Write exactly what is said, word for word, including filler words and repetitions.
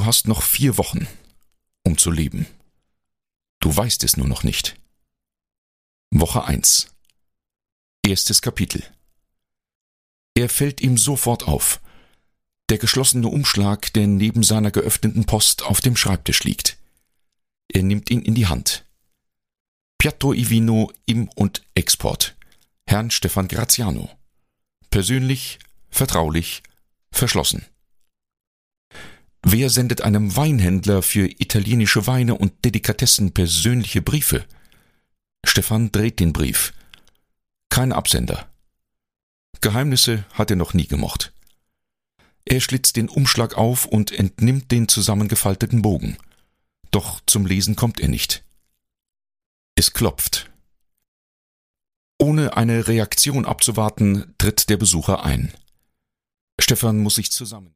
hast noch vier Wochen, um zu leben. Du weißt es nur noch nicht. Woche eins. Erstes Kapitel. Er fällt ihm sofort auf. Der geschlossene Umschlag, der neben seiner geöffneten Post auf dem Schreibtisch liegt. Er nimmt ihn in die Hand. Piatto i Vino, Im- und Export. Herrn Stefan Graziano. Persönlich, vertraulich, verschlossen. Wer sendet einem Weinhändler für italienische Weine und Delikatessen persönliche Briefe? Stefan dreht den Brief. Kein Absender. Geheimnisse hat er noch nie gemocht. Er schlitzt den Umschlag auf und entnimmt den zusammengefalteten Bogen. Doch zum Lesen kommt er nicht. Es klopft. Ohne eine Reaktion abzuwarten, tritt der Besucher ein. Stefan muss sich zusammen